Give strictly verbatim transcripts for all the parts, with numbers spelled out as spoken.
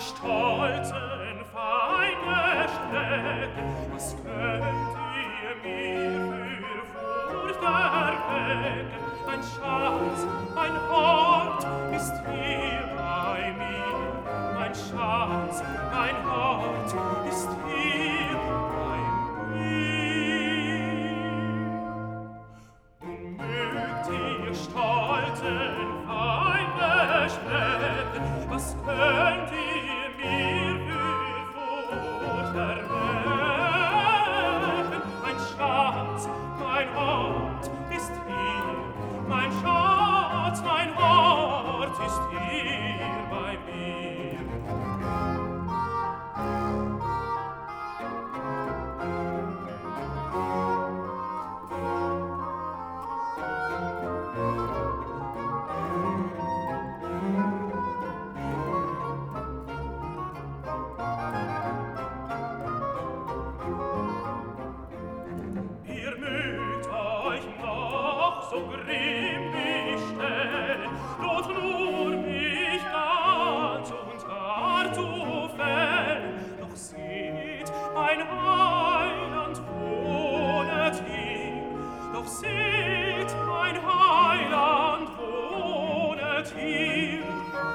stolzen Feinde strecken, was könnt ihr mir für Furcht erwecken? Mein Schatz, mein Hort ist hier bei mir, mein Schatz, mein Hort ist hier bei mir. Und mögt ihr stolzen Feinde strecken, was könnt ihr mir für Furcht erwecken? Mein Schatz, mein Hort ist hier, mein Schatz, mein Hort ist hier bei mir. Ihr mögt euch noch so grimmig stellen, droht nur mich ganz und gar zu fällen. Doch seht, mein Heiland wohnet hier, doch seht, mein Heiland wohnet hier.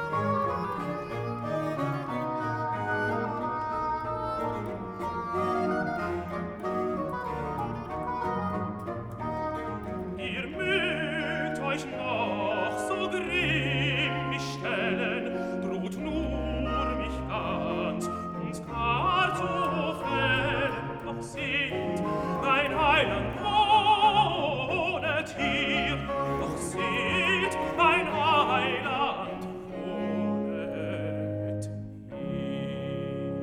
Ihr mögt euch noch so grimmig stellen, droht nur mich ganz und gar zu fällen. Doch seht, mein Heiland wohnet hier, doch seht, mein Heiland wohnet hier.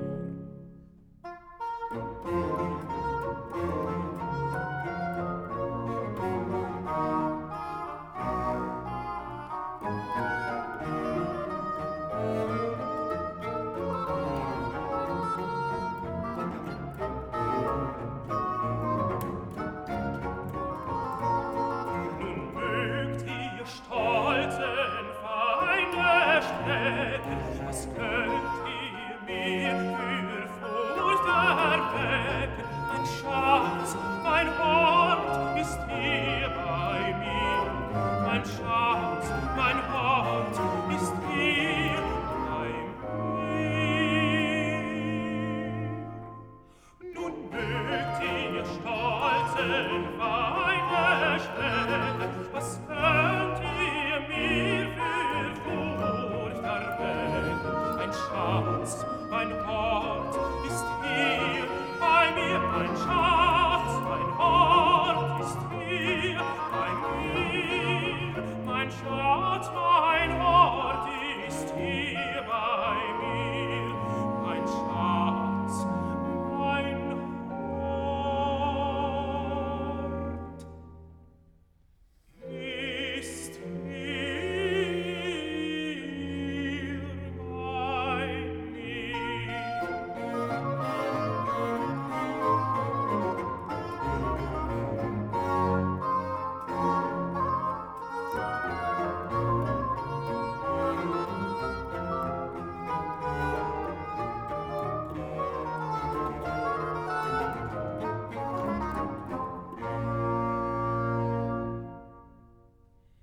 Nun mögt ihr stolzen Feinde strecken, was könnt ihr mir für Furcht erwecken? Mein Schatz, mein Hort ist hier bei mir, mein Schatz, mein Hort ist hier bei mir. Nun mögt ihr stolzen Feinde strecken,